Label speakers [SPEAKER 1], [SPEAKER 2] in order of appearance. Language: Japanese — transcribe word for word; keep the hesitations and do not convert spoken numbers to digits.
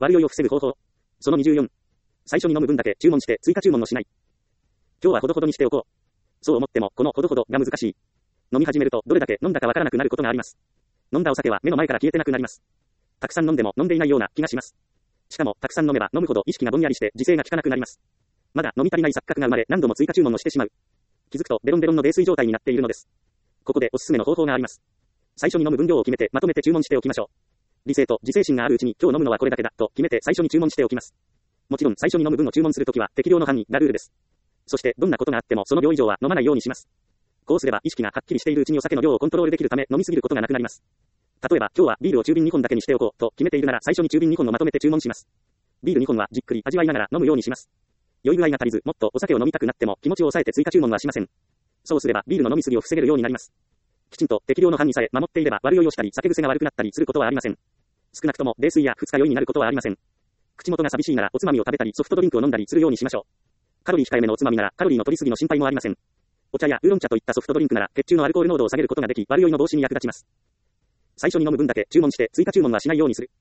[SPEAKER 1] 悪酔いを防ぐ方法。そのにじゅうよん。最初に飲む分だけ注文して追加注文をしない。今日はほどほどにしておこう。そう思っても、このほどほどが難しい。飲み始めるとどれだけ飲んだかわからなくなることがあります。飲んだお酒は目の前から消えてなくなります。たくさん飲んでも飲んでいないような気がします。しかも、たくさん飲めば飲むほど意識がぼんやりして自制が効かなくなります。まだ飲み足りない錯覚が生まれ何度も追加注文をしてしまう。気づくとベロンベロンの泥酔状態になっているのです。ここでおすすめの方法があります。最初に飲む分量を決めてまとめて注文しておきましょう。理性と自制心があるうちに今日飲むのはこれだけだと決めて最初に注文しておきます。もちろん最初に飲む分を注文するときは適量の範囲がルールです。そしてどんなことがあってもその量以上は飲まないようにします。こうすれば意識がはっきりしているうちにお酒の量をコントロールできるため飲みすぎることがなくなります。例えば今日はビールを中瓶にほんだけにしておこうと決めているなら最初に中瓶にほんをまとめて注文します。ビールにほんはじっくり味わいながら飲むようにします。酔い具合が足りずもっとお酒を飲みたくなっても気持ちを抑えて追加注文はしません。そうすればビールの飲みすぎを防げるようになります。きちんと適量の範囲さえ守っていれば悪酔いをしたり酒癖が悪くなったりすることはありません。少なくとも泥酔や二日酔いになることはありません。口元が寂しいならおつまみを食べたりソフトドリンクを飲んだりするようにしましょう。カロリー控えめのおつまみならカロリーの取りすぎの心配もありません。お茶やウーロン茶といったソフトドリンクなら血中のアルコール濃度を下げることができ悪酔いの防止に役立ちます。最初に飲む分だけ注文して追加注文はしないようにする。